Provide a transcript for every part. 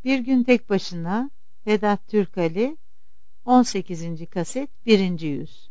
Bir gün tek başına Vedat Türkali 18. kaset 1. yüz.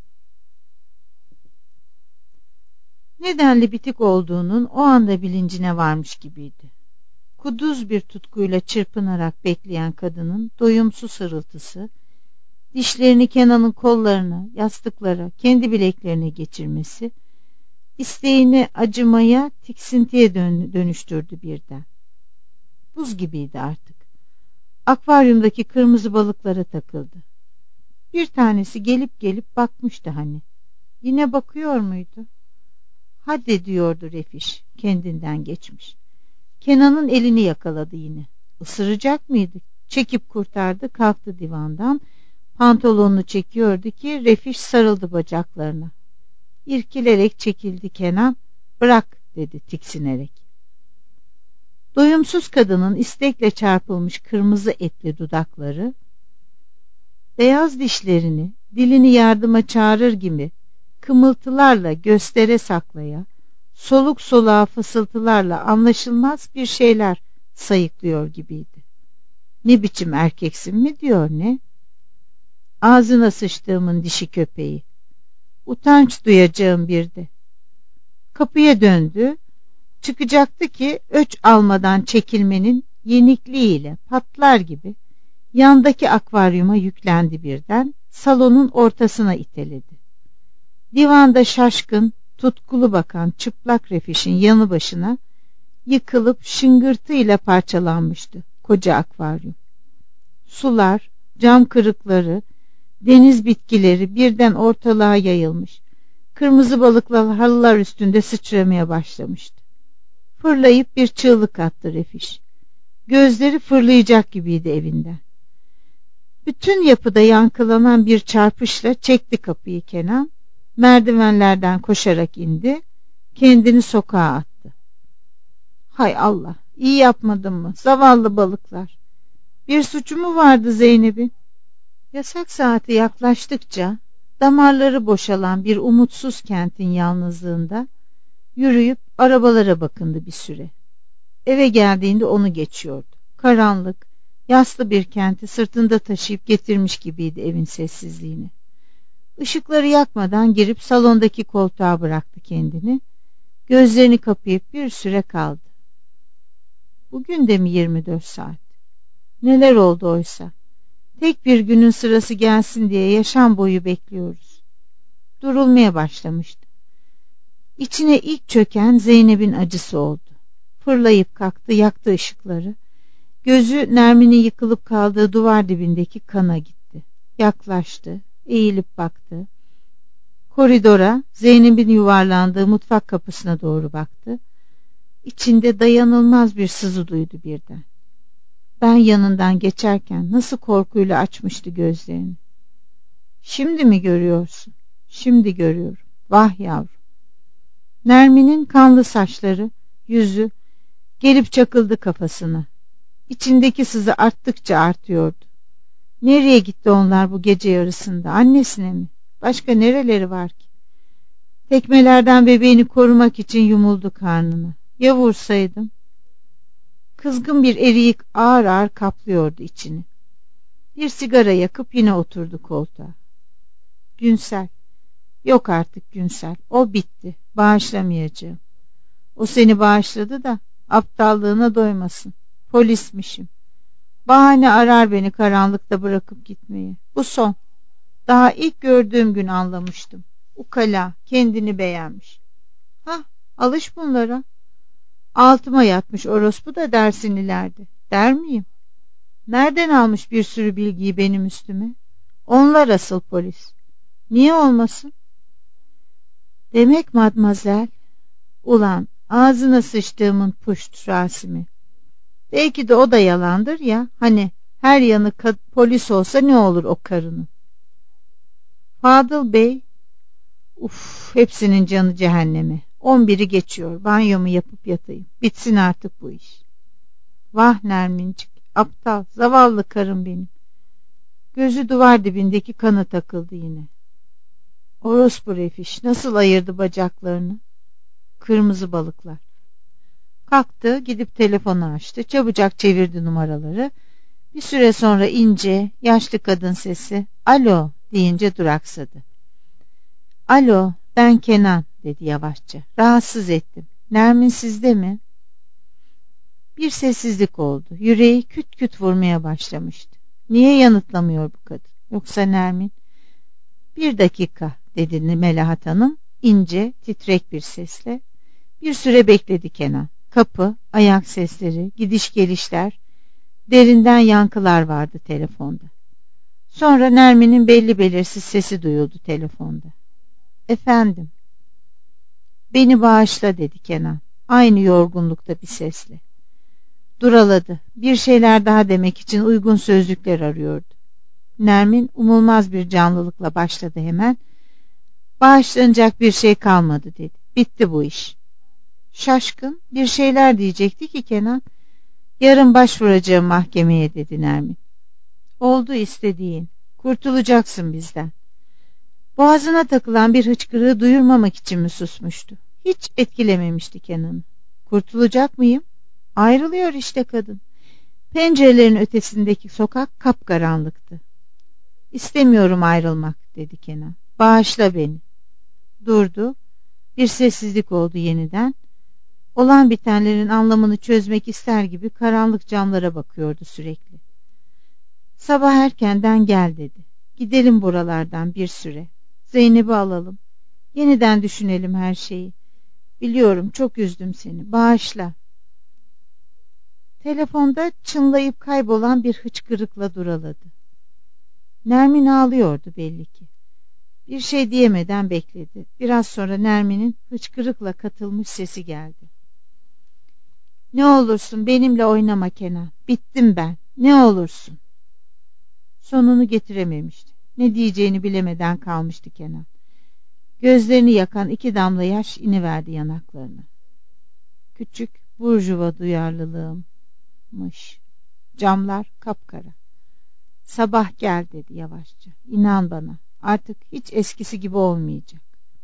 Nedenli bitik olduğunun o anda bilincine varmış gibiydi. Kuduz bir tutkuyla çırpınarak bekleyen kadının doyumsuz hırıltısı, dişlerini Kenan'ın kollarına, yastıklara, kendi bileklerine geçirmesi, isteğini acımaya, tiksintiye dönüştürdü birden. Buz gibiydi artık. Akvaryumdaki kırmızı balıklara takıldı. Bir tanesi gelip gelip bakmıştı hani. Yine bakıyor muydu? Hadi diyordu Refiş, kendinden geçmiş. Kenan'ın elini yakaladı yine. Isıracak mıydı? Çekip kurtardı, kalktı divandan. Pantolonunu çekiyordu ki Refiş sarıldı bacaklarına. İrkilerek çekildi Kenan. Bırak dedi tiksinerek. Doyumsuz kadının istekle çarpılmış kırmızı etli dudakları, beyaz dişlerini, dilini yardıma çağırır gibi kımıltılarla göstere saklaya, soluk soluğa fısıltılarla anlaşılmaz bir şeyler sayıklıyor gibiydi. Ne biçim erkeksin mi diyor ne? Ağzına sıçtığımın dişi köpeği. Utanç duyacağım bir de. Kapıya döndü. Çıkacaktı ki öç almadan çekilmenin yenikliğiyle patlar gibi yandaki akvaryuma yüklendi birden, salonun ortasına iteledi. Divanda şaşkın, tutkulu bakan çıplak Refiş'in yanı başına yıkılıp şıngırtıyla parçalanmıştı koca akvaryum. Sular, cam kırıkları, deniz bitkileri birden ortalığa yayılmış. Kırmızı balıklar halılar üstünde sıçramaya başlamıştı. Fırlayıp bir çığlık attı Refiş. Gözleri fırlayacak gibiydi evinden. Bütün yapıda yankılanan bir çarpışla çekti kapıyı Kenan. Merdivenlerden koşarak indi. Kendini sokağa attı. Hay Allah, iyi yapmadım mı? Zavallı balıklar. Bir suçu mu vardı Zeynep'in? Yasak saati yaklaştıkça damarları boşalan bir umutsuz kentin yalnızlığında yürüyüp arabalara bakındı bir süre. Eve geldiğinde onu geçiyordu. Karanlık, yaslı bir kenti sırtında taşıyıp getirmiş gibiydi evin sessizliğini. Işıkları yakmadan girip salondaki koltuğa bıraktı kendini. Gözlerini kapayıp bir süre kaldı. Bugün de mi 24 saat? Neler oldu oysa? Tek bir günün sırası gelsin diye yaşam boyu bekliyoruz. Durulmaya başlamıştı. İçine ilk çöken Zeynep'in acısı oldu. Fırlayıp kalktı, yaktı ışıkları. Gözü Nermin'in yıkılıp kaldığı duvar dibindeki kana gitti. Yaklaştı, eğilip baktı. Koridora, Zeynep'in yuvarlandığı mutfak kapısına doğru baktı. İçinde dayanılmaz bir sızı duydu birden. Ben yanından geçerken nasıl korkuyla açmıştı gözlerini. Şimdi mi görüyorsun? Şimdi görüyorum. Vah yavrum. Nermin'in kanlı saçları, yüzü gelip çakıldı kafasına. İçindeki sızı arttıkça artıyordu. Nereye gitti onlar bu gece yarısında? Annesine mi? Başka nereleri var ki? Tekmelerden bebeğini korumak için yumuldu karnına. Ya vursaydım? Kızgın bir eriyik ağır ağır kaplıyordu içini. Bir sigara yakıp yine oturdu koltuğa. Günsel. Yok artık Günsel. O bitti. Bağışlamayacağım. O seni bağışladı da aptallığına doymasın. Polismişim. Bahane arar beni karanlıkta bırakıp gitmeyi. Bu son. Daha ilk gördüğüm gün anlamıştım. Ukala, kendini beğenmiş. Hah, alış bunlara. Altıma yatmış orospu da dersin ileride. Der miyim? Nereden almış bir sürü bilgiyi benim üstüme? Onlar asıl polis. Niye olmasın? Demek Madmazel. Ulan ağzına sıçtığımın puşt Rasimi. Belki de o da yalandır ya. Hani her yanı polis olsa ne olur o karının? Fadıl Bey. Uf, hepsinin canı cehenneme. 11'i geçiyor. Banyomu yapıp yatayım. Bitsin artık bu iş. Vah Nermincik. Aptal, zavallı karım benim. Gözü duvar dibindeki kana takıldı yine. Orospu Refiş nasıl ayırdı bacaklarını? Kırmızı balıklar. Kalktı, gidip telefonu açtı. Çabucak çevirdi numaraları. Bir süre sonra ince, yaşlı kadın sesi "Alo" deyince duraksadı. "Alo, ben Kenan," dedi yavaşça. "Rahatsız ettim. Nermin sizde mi?" Bir sessizlik oldu. Yüreği küt küt vurmaya başlamıştı. Niye yanıtlamıyor bu kadın? Yoksa Nermin? "Bir dakika," dedi Melahat Hanım ince, titrek bir sesle. Bir süre bekledi Kenan. Kapı, ayak sesleri, gidiş gelişler, derinden yankılar vardı telefonda. Sonra Nermin'in belli belirsiz sesi duyuldu telefonda. "Efendim." "Beni bağışla," dedi Kenan. Aynı yorgunlukta bir sesle. Duraladı. Bir şeyler daha demek için uygun sözcükler arıyordu. Nermin umulmaz bir canlılıkla başladı hemen. "Bağışlanacak bir şey kalmadı," dedi. "Bitti bu iş." Şaşkın bir şeyler diyecekti ki Kenan. "Yarın başvuracağım mahkemeye," dedi Nermin. "Oldu istediğin. Kurtulacaksın bizden." Boğazına takılan bir hıçkırığı duyurmamak için mi susmuştu? Hiç etkilememişti Kenan'ı. Kurtulacak mıyım? Ayrılıyor işte kadın. Pencerelerin ötesindeki sokak kapkaranlıktı. "İstemiyorum ayrılmak," dedi Kenan. "Bağışla beni." Durdu. Bir sessizlik oldu yeniden. Olan bitenlerin anlamını çözmek ister gibi karanlık camlara bakıyordu sürekli. "Sabah erkenden gel," dedi. "Gidelim buralardan bir süre. Zeynep'i alalım. Yeniden düşünelim her şeyi. Biliyorum çok üzdüm seni. Bağışla." Telefonda çınlayıp kaybolan bir hıçkırıkla duraladı. Nermin ağlıyordu belli ki. Bir şey diyemeden bekledi. Biraz sonra Nermin'in hıçkırıkla katılmış sesi geldi. "Ne olursun benimle oynama Kenan. Bittim ben. Ne olursun." Sonunu getirememişti. Ne diyeceğini bilemeden kalmıştı Kenan. Gözlerini yakan 2 damla yaş iniverdi yanaklarına. Küçük burjuva duyarlılığımmış. Camlar kapkara. "Sabah gel," dedi yavaşça. "İnan bana, artık hiç eskisi gibi olmayacak."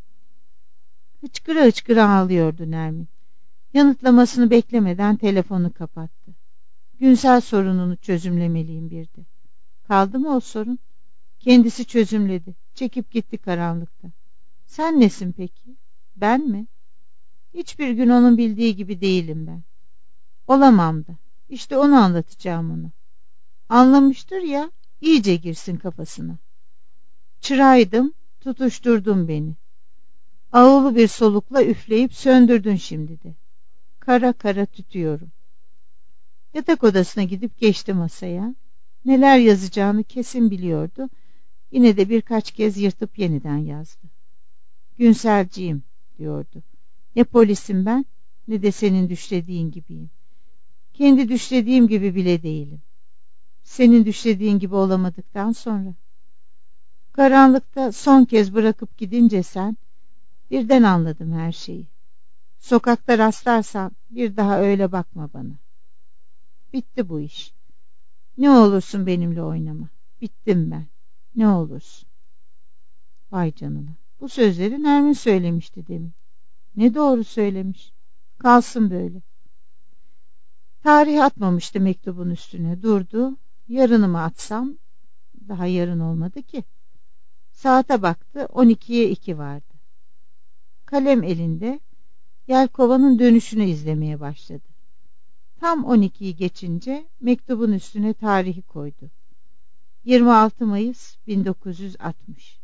Hıçkıra hıçkıra ağlıyordu Nermin. Yanıtlamasını beklemeden telefonu kapattı. Günsel sorununu çözümlemeliyim bir de. Kaldı mı o sorun? Kendisi çözümledi. Çekip gitti karanlıkta. "Sen nesin peki?" "Ben mi? Hiçbir gün onun bildiği gibi değilim ben. Olamam da. İşte onu anlatacağım ona. Anlamıştır ya, iyice girsin kafasına. Çıraydım, tutuşturdun beni. Ağulu bir solukla üfleyip söndürdün şimdi de. Kara kara tütüyorum." Yatak odasına gidip geçti masaya. Neler yazacağını kesin biliyordu. Yine de birkaç kez yırtıp yeniden yazdı. "Günselciğim," diyordu. "Ne polisim ben, ne de senin düşlediğin gibiyim. Kendi düşlediğim gibi bile değilim. Senin düşlediğin gibi olamadıktan sonra. Karanlıkta son kez bırakıp gidince sen, birden anladım her şeyi. Sokakta rastlarsan bir daha öyle bakma bana. Bitti bu iş. Ne olursun benimle oynama. Bittim ben. Ne olursun." Vay canına. Bu sözleri Nermin söylemişti demin. Ne doğru söylemiş. Kalsın böyle. Tarih atmamıştı mektubun üstüne. Durdu. Yarını mı atsam? Daha yarın olmadı ki. Saate baktı. 12'ye 2 vardı. Kalem elinde yelkovanın dönüşünü izlemeye başladı. Tam 12'yi geçince mektubun üstüne tarihi koydu. 26 Mayıs 1960.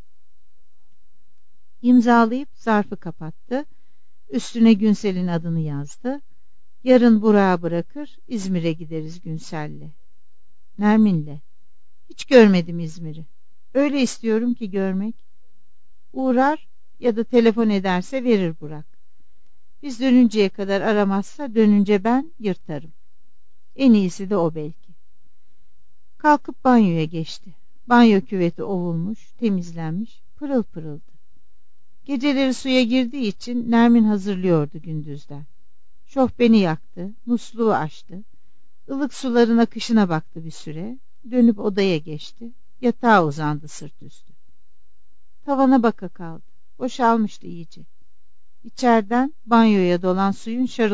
İmzalayıp zarfı kapattı. Üstüne Günsel'in adını yazdı. Yarın Burak'ı bırakır, İzmir'e gideriz Günsel'le. Nermin'le. Hiç görmedim İzmir'i. Öyle istiyorum ki görmek. Uğrar ya da telefon ederse verir Burak. Biz dönünceye kadar aramazsa dönünce ben yırtarım. En iyisi de o belki. Kalkıp banyoya geçti. Banyo küveti ovulmuş, temizlenmiş, pırıl pırıldı. Geceleri suya girdiği için Nermin hazırlıyordu gündüzden. Şofbeni yaktı, musluğu açtı. Ilık suların akışına baktı bir süre. Dönüp odaya geçti. Yatağa uzandı sırt üstü. Tavana baka kaldı. Boşalmıştı iyice. İçeriden banyoya dolan suyun şarıltısı geliyordu.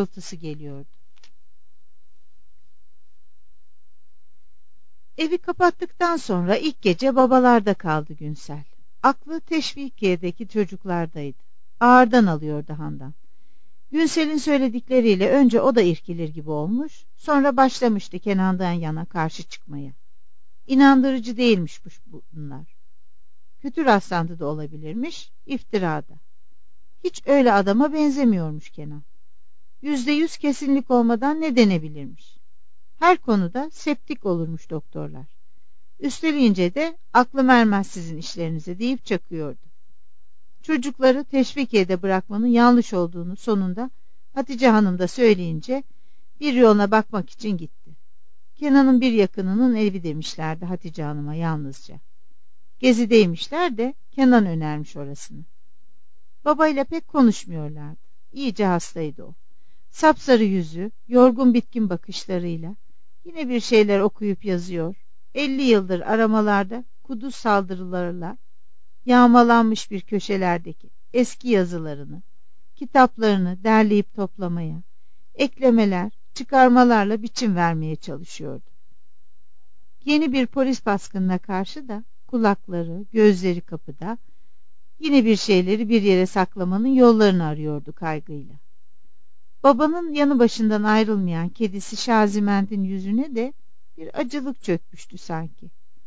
Evi kapattıktan sonra ilk gece babalarda kaldı Günsel. Aklı Teşvikiye'deki çocuklardaydı. Ağırdan alıyordu Handan. Günsel'in söyledikleriyle önce o da irkilir gibi olmuş, sonra başlamıştı Kenan'dan yana karşı çıkmaya. İnandırıcı değilmiş bunlar. Kötü rastlantı da olabilirmiş, iftirada. Hiç öyle adama benzemiyormuş Kenan. %100 kesinlik olmadan ne denebilirmiş? Her konuda septik olurmuş doktorlar. Üsteleyince de aklım ermez sizin işlerinize deyip çakıyordu. Çocukları Teşvikiye'de bırakmanın yanlış olduğunu sonunda Hatice Hanım da söyleyince bir yoluna bakmak için gitti. Kenan'ın bir yakınının evi demişlerdi Hatice Hanım'a yalnızca. Gezideymişler de Kenan önermiş orasını. Babayla pek konuşmuyorlardı. İyice hastaydı o. Sapsarı yüzü, yorgun bitkin bakışlarıyla yine bir şeyler okuyup yazıyor. 50 yıldır aramalarda kuduz saldırılarla yağmalanmış bir köşelerdeki eski yazılarını, kitaplarını derleyip toplamaya, eklemeler, çıkarmalarla biçim vermeye çalışıyordu. Yeni bir polis baskınına karşı da kulakları, gözleri kapıda, yine bir şeyleri bir yere saklamanın yollarını arıyordu kaygıyla. Babanın yanı başından ayrılmayan kedisi Şaziment'in yüzüne de bir acılık çökmüştü sanki.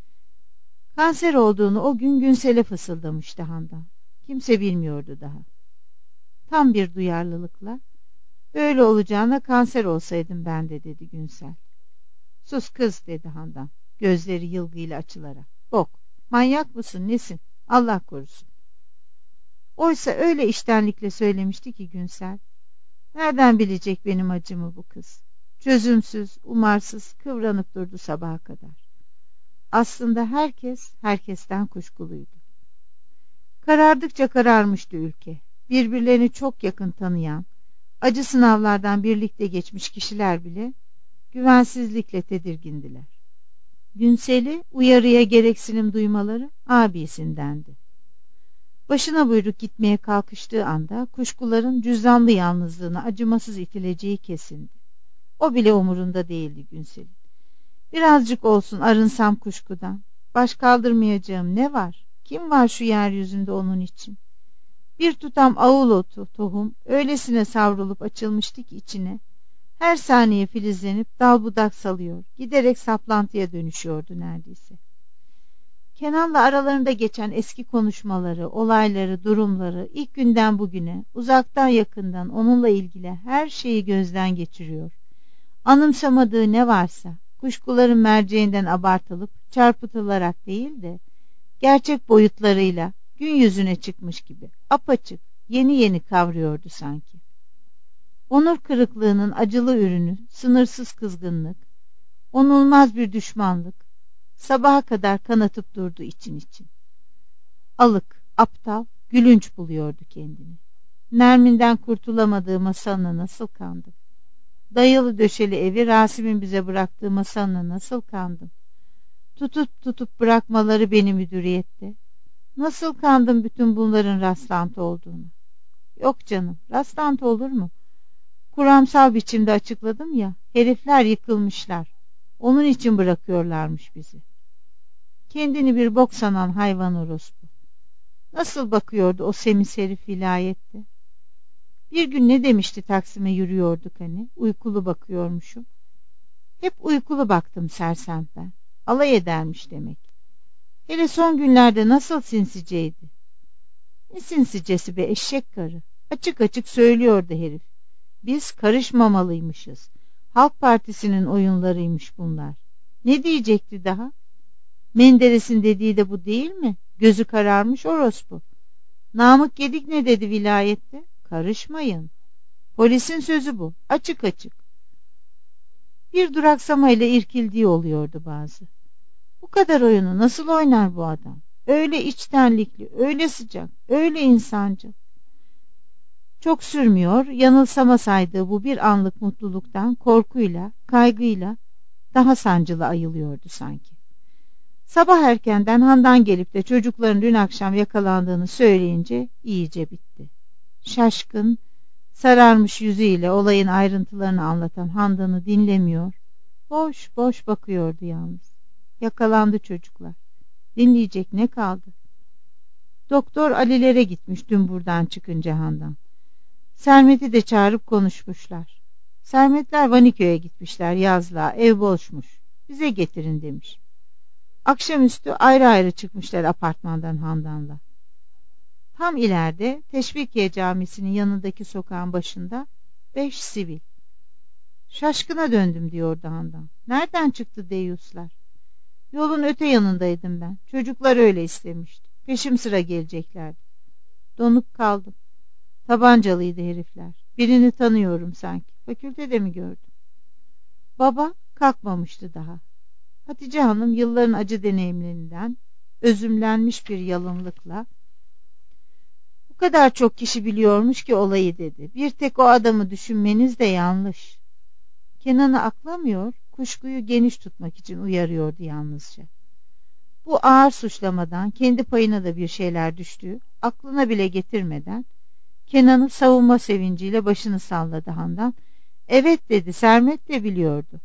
Kanser olduğunu o gün Günsel'e fısıldamıştı Handan. Kimse bilmiyordu daha. Tam bir duyarlılıkla, böyle olacağına kanser olsaydım ben de dedi Günsel. Sus kız dedi Handan, gözleri yılgıyla açılarak. Bok, manyak mısın nesin? Allah korusun. Oysa öyle içtenlikle söylemişti ki Günsel. Nereden bilecek benim acımı bu kız? Çözümsüz, umarsız kıvranıp durdu sabaha kadar. Aslında herkes herkesten kuşkuluydu. Karardıkça kararmıştı ülke. Birbirlerini çok yakın tanıyan, acı sınavlardan birlikte geçmiş kişiler bile güvensizlikle tedirgindiler. Günsel'i uyarıya gereksinim duymaları abisindendi. Başına buyruk gitmeye kalkıştığı anda kuşkuların cüzdanlı yalnızlığına acımasız itileceği kesindi. O bile umurunda değildi Günsel'in. Birazcık olsun arınsam kuşkudan. Baş kaldırmayacağım ne var? Kim var şu yeryüzünde onun için? Bir tutam ağul otu, tohum öylesine savrulup açılmıştı ki içine. Her saniye filizlenip dal budak salıyor. Giderek saplantıya dönüşüyordu neredeyse. Kenan'la aralarında geçen eski konuşmaları, olayları, durumları ilk günden bugüne uzaktan yakından onunla ilgili her şeyi gözden geçiriyor. Anımsamadığı ne varsa kuşkuların merceğinden abartılıp çarpıtılarak değil de gerçek boyutlarıyla gün yüzüne çıkmış gibi apaçık yeni yeni kavruyordu sanki. Onur kırıklığının acılı ürünü sınırsız kızgınlık, onulmaz bir düşmanlık sabaha kadar kanatıp durdu için. Alık, aptal, gülünç buluyordu kendini. Nermin'den kurtulamadığı masalına nasıl kandım? Dayalı döşeli evi Rasim'in bize bıraktığı masalına nasıl kandım? Tutup bırakmaları beni müdüriyette. Nasıl kandım bütün bunların rastlantı olduğunu? Yok canım, rastlantı olur mu? Kuramsal biçimde açıkladım ya, herifler yıkılmışlar. Onun için bırakıyorlarmış bizi. Kendini bir bok sanan hayvan orospu. Nasıl bakıyordu o semiz herif vilayette? Bir gün ne demişti Taksim'e yürüyorduk hani, uykulu bakıyormuşum. Hep uykulu baktım sersem ben. Alay edermiş demek. Hele son günlerde nasıl sinsiceydi. Ne sinsicesi be eşek karı. Açık açık söylüyordu herif. Biz karışmamalıymışız. Halk Partisi'nin oyunlarıymış bunlar. Ne diyecekti daha? Menderes'in dediği de bu değil mi? Gözü kararmış orospu. Namık Gedik ne dedi vilayette? Karışmayın. Polisin sözü bu. Açık açık. Bir duraksamayla irkildiği oluyordu bazı. Bu kadar oyunu nasıl oynar bu adam? Öyle içtenlikli, öyle sıcak, öyle insancıl. Çok sürmüyor, yanılsama saydığı bu bir anlık mutluluktan korkuyla, kaygıyla daha sancılı ayılıyordu sanki. Sabah erkenden Handan gelip de çocukların dün akşam yakalandığını söyleyince iyice bitti. Şaşkın, sararmış yüzüyle olayın ayrıntılarını anlatan Handan'ı dinlemiyor, boş boş bakıyordu yalnız. Yakalandı çocuklar. Dinleyecek ne kaldı? Doktor Ali'lere gitmiş dün buradan çıkınca Handan. Sermet'i de çağırıp konuşmuşlar. Sermetler Vaniköy'e gitmişler yazlığa, ev boşmuş. Bize getirin demiş. Akşamüstü ayrı ayrı çıkmışlar apartmandan Handan'la. Tam ileride Teşvikiye Camisi'nin yanındaki sokağın başında 5 sivil. Şaşkına döndüm diyordu Handan. Nereden çıktı deyyuslar? Yolun öte yanındaydım ben. Çocuklar öyle istemişti. Peşim sıra geleceklerdi. Donup kaldım. Tabancalıydı herifler. Birini tanıyorum sanki. Fakültede mi gördüm? Baba kalkmamıştı daha. Hatice Hanım yılların acı deneyimlerinden özümlenmiş bir yalınlıkla bu kadar çok kişi biliyormuş ki olayı dedi. Bir tek o adamı düşünmeniz de yanlış. Kenan'ı aklamıyor, kuşkuyu geniş tutmak için uyarıyordu yalnızca. Bu ağır suçlamadan kendi payına da bir şeyler düştüğü aklına bile getirmeden Kenan'ı savunma sevinciyle başını salladı Handan. Evet dedi, Sermet de biliyordu.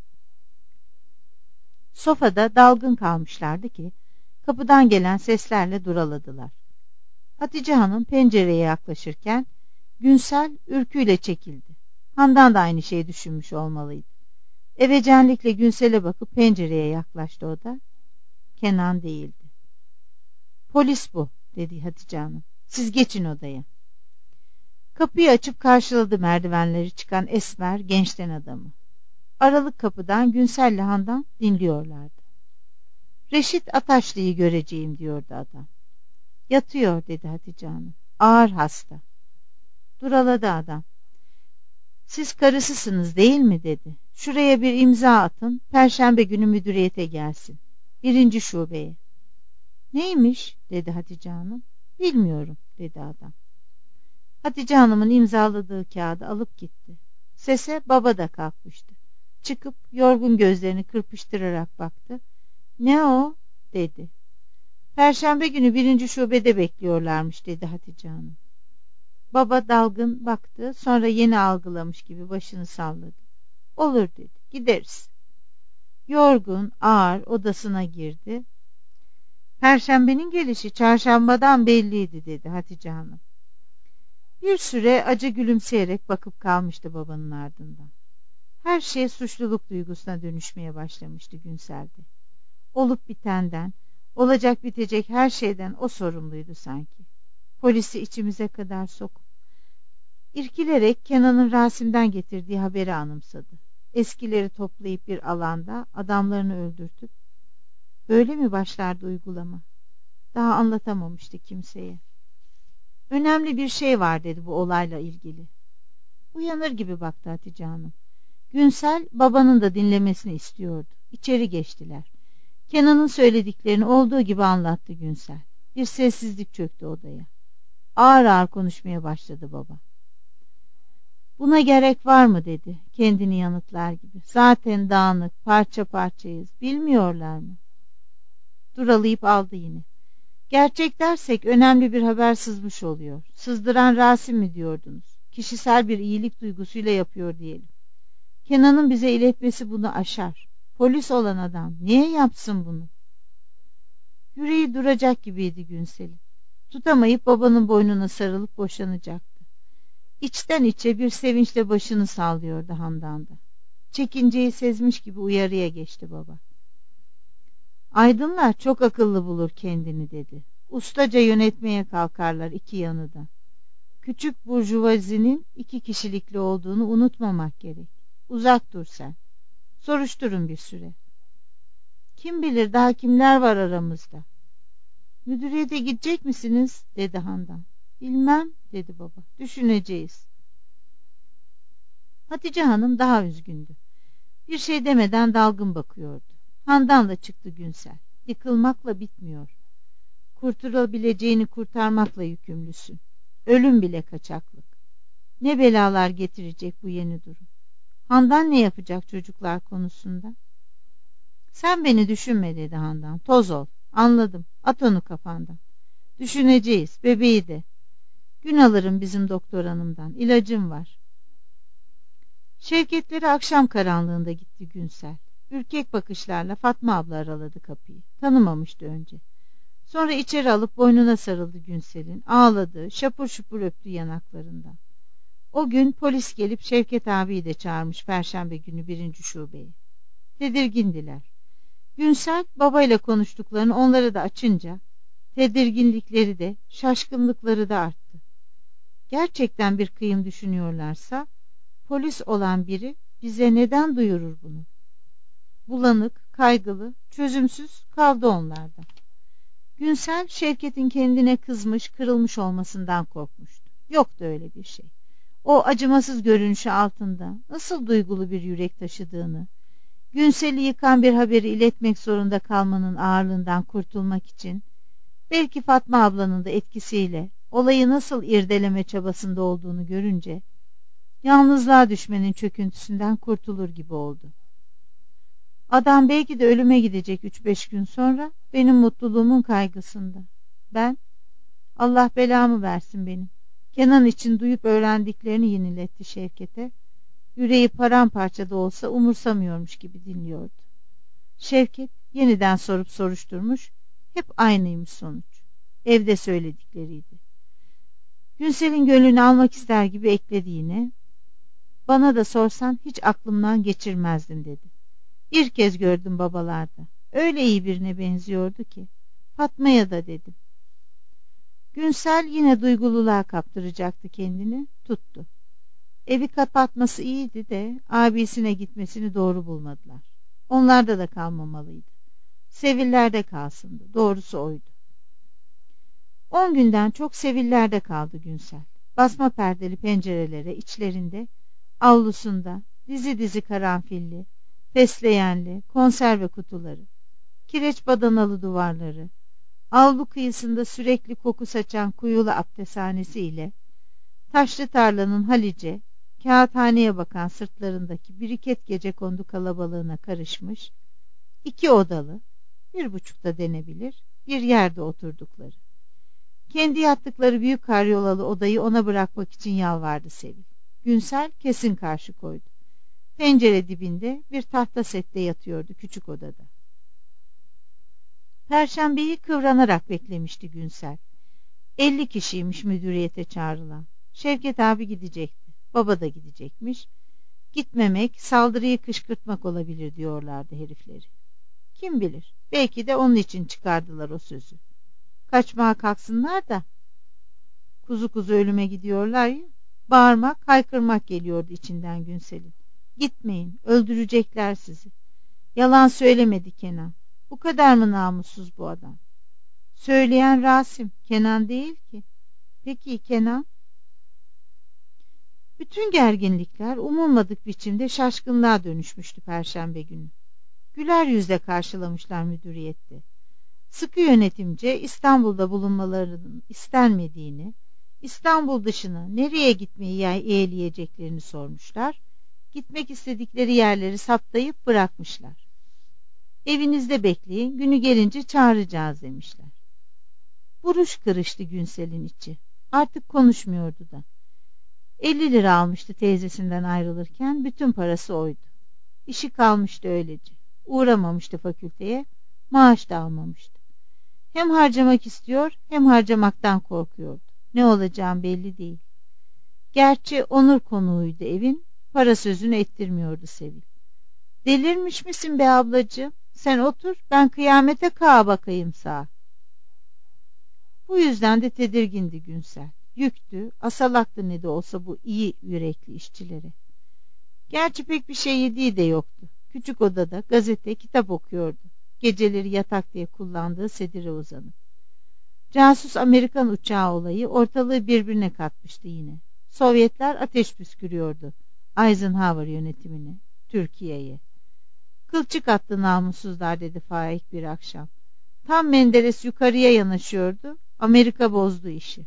Sofada dalgın kalmışlardı ki kapıdan gelen seslerle duraladılar. Hatice Hanım pencereye yaklaşırken Günsel ürküyle çekildi. Handan da aynı şeyi düşünmüş olmalıydı. Evecenlikle Günsel'e bakıp pencereye yaklaştı o da. Kenan değildi. Polis bu dedi Hatice Hanım. Siz geçin odaya. Kapıyı açıp karşıladı merdivenleri çıkan esmer gençten adamı. Aralık kapıdan Günsel'le Handan dinliyorlardı. Reşit Ataşlı'yı göreceğim diyordu adam. Yatıyor dedi Hatice Hanım. Ağır hasta. Duraladı adam. Siz karısısınız değil mi dedi. Şuraya bir imza atın. Perşembe günü müdüriyete gelsin. 1. şubeye. Neymiş dedi Hatice Hanım. Bilmiyorum dedi adam. Hatice Hanım'ın imzaladığı kağıdı alıp gitti. Sese baba da kalkmıştı. Çıkıp yorgun gözlerini kırpıştırarak baktı. Ne o dedi. Perşembe günü 1. şubede bekliyorlarmış dedi Hatice Hanım. Baba dalgın baktı, sonra yeni algılamış gibi başını salladı. Olur dedi, gideriz. Yorgun, ağır odasına girdi. Perşembenin gelişi çarşambadan belliydi dedi Hatice Hanım. Bir süre acı gülümseyerek bakıp kalmıştı babanın ardından. Her şey suçluluk duygusuna dönüşmeye başlamıştı Günsel'de. Olup bitenden, olacak bitecek her şeyden o sorumluydu sanki. Polisi içimize kadar sokup, irkilerek Kenan'ın Rasim'den getirdiği haberi anımsadı. Eskileri toplayıp bir alanda adamlarını öldürtüp, böyle mi başlardı uygulama? Daha anlatamamıştı kimseye. Önemli bir şey var dedi bu olayla ilgili. Uyanır gibi baktı Hatice Hanım. Günsel babanın da dinlemesini istiyordu. İçeri geçtiler. Kenan'ın söylediklerini olduğu gibi anlattı Günsel. Bir sessizlik çöktü odaya. Ağır ağır konuşmaya başladı baba. Buna gerek var mı dedi kendini yanıtlar gibi. Zaten dağınık, parça parçayız. Bilmiyorlar mı? Duralayıp aldı yine. Gerçek dersek önemli bir haber sızmış oluyor. Sızdıran Rasim mi diyordunuz? Kişisel bir iyilik duygusuyla yapıyor diyelim. Kenan'ın bize iletmesi bunu aşar. Polis olan adam niye yapsın bunu? Yüreği duracak gibiydi Günsel'in. Tutamayıp babanın boynuna sarılıp boşanacaktı. İçten içe bir sevinçle başını sallıyordu Handan'da. Çekinceyi sezmiş gibi uyarıya geçti baba. Aydınlar çok akıllı bulur kendini dedi. Ustaca yönetmeye kalkarlar iki yanı da. Küçük burjuvazinin 2 kişilikli olduğunu unutmamak gerek. Uzak dur sen. Soruşturun bir süre. Kim bilir daha kimler var aramızda. Müdüriyete gidecek misiniz? Dedi Handan. Bilmem dedi baba. Düşüneceğiz. Hatice Hanım daha üzgündü. Bir şey demeden dalgın bakıyordu. Handan da çıktı Günsel. Yıkılmakla bitmiyor. Kurtulabileceğini kurtarmakla yükümlüsün. Ölüm bile kaçaklık. Ne belalar getirecek bu yeni durum. Handan ne yapacak çocuklar konusunda? Sen beni düşünme dedi Handan. Toz ol. Anladım. At onu kafandan. Düşüneceğiz. Bebeği de. Gün alırım bizim doktor hanımdan. İlacım var. Şevketleri akşam karanlığında gitti Günsel. Ürkek bakışlarla Fatma abla araladı kapıyı. Tanımamıştı önce. Sonra içeri alıp boynuna sarıldı Günsel'in. Ağladı, şapur şupur öptü yanaklarından. O gün polis gelip Şevket abiyi de çağırmış Perşembe günü 1. şubeye. Tedirgindiler. Günsel babayla konuştuklarını onlara da açınca tedirginlikleri de şaşkınlıkları da arttı. Gerçekten bir kıyım düşünüyorlarsa polis olan biri bize neden duyurur bunu? Bulanık, kaygılı, çözümsüz kaldı onlarda. Günsel Şevket'in kendine kızmış, kırılmış olmasından korkmuştu. Yoktu öyle bir şey. O acımasız görünüşü altında nasıl duygulu bir yürek taşıdığını, Günsel'i yıkan bir haberi iletmek zorunda kalmanın ağırlığından kurtulmak için, belki Fatma ablanın da etkisiyle olayı nasıl irdeleme çabasında olduğunu görünce, yalnızlığa düşmenin çöküntüsünden kurtulur gibi oldu. Adam belki de ölüme gidecek 3-5 gün sonra, benim mutluluğumun kaygısında. Ben, Allah belamı versin benim. Kenan için duyup öğrendiklerini yeniletti Şevket'e. Yüreği paramparça da olsa umursamıyormuş gibi dinliyordu. Şevket yeniden sorup soruşturmuş, hep aynıymış sonuç. Evde söyledikleriydi. Günsel'in gönlünü almak ister gibi ekledi yine. Bana da sorsan hiç aklımdan geçirmezdim dedi. Bir kez gördüm babalarda. Öyle iyi birine benziyordu ki. Fatma'ya da dedim. Günsel yine duygululuğa kaptıracaktı kendini, tuttu. Evi kapatması iyiydi de abisine gitmesini doğru bulmadılar. Onlarda da kalmamalıydı. Sevillerde kalsındı. Doğrusu oydu. 10 günden çok Sevillerde kaldı Günsel. Basma perdeli pencerelere içlerinde, avlusunda dizi dizi karanfilli, fesleğenli konserve kutuları, kireç badanalı duvarları, avlu kıyısında sürekli koku saçan kuyulu abdesthanesi ile taşlı tarlanın Halice, kağıthaneye bakan sırtlarındaki biriket gecekondu kalabalığına karışmış, 2 odalı, 1,5 denebilir, bir yerde oturdukları. Kendi yattıkları büyük karyolalı odayı ona bırakmak için yalvardı Sevil. Günsel kesin karşı koydu. Pencere dibinde bir tahta sette yatıyordu küçük odada. Perşembeyi kıvranarak beklemişti Günsel. 50 kişiymiş müdüriyete çağrılan. Şevket abi gidecekti. Baba da gidecekmiş. Gitmemek, saldırıyı kışkırtmak olabilir diyorlardı herifleri. Kim bilir, belki de onun için çıkardılar o sözü. Kaçmaya kalksınlar da. Kuzu kuzu ölüme gidiyorlar ya. Bağırmak, haykırmak geliyordu içinden Günsel'in. Gitmeyin, öldürecekler sizi. Yalan söylemedi Kenan. Bu kadar mı namussuz bu adam? Söyleyen Rasim, Kenan değil ki. Peki Kenan? Bütün gerginlikler umulmadık biçimde şaşkınlığa dönüşmüştü Perşembe günü. Güler yüzle karşılamışlar müdüriyette. Sıkı yönetimce İstanbul'da bulunmalarının istenmediğini, İstanbul dışına nereye gitmeyi yeğleyeceklerini sormuşlar. Gitmek istedikleri yerleri saptayıp bırakmışlar. Evinizde bekleyin, günü gelince çağıracağız demişler. Buruş kırıştı Günsel'in içi. Artık konuşmuyordu da. 50 lira almıştı teyzesinden ayrılırken, bütün parası oydu. İşi kalmıştı öylece. Uğramamıştı fakülteye, maaş da almamıştı. Hem harcamak istiyor, hem harcamaktan korkuyordu. Ne olacağım belli değil. Gerçi onur konuğuydu evin, para sözünü ettirmiyordu Sevil. Delirmiş misin be ablacığım? Sen otur, ben kıyamete kağa bakayım sağa. Bu yüzden de tedirgindi Günsel. Yüktü, asalaktı ne de olsa bu iyi yürekli işçilere. Gerçi pek bir şey yediği de yoktu. Küçük odada gazete, kitap okuyordu. Geceleri yatak diye kullandığı sedire uzanıp. Casus Amerikan uçağı olayı ortalığı birbirine katmıştı yine. Sovyetler ateş püskürüyordu Eisenhower yönetimine, Türkiye'ye. Kılçık attı namussuzlar dedi Faik bir akşam. Tam Menderes yukarıya yanaşıyordu, Amerika bozdu işi.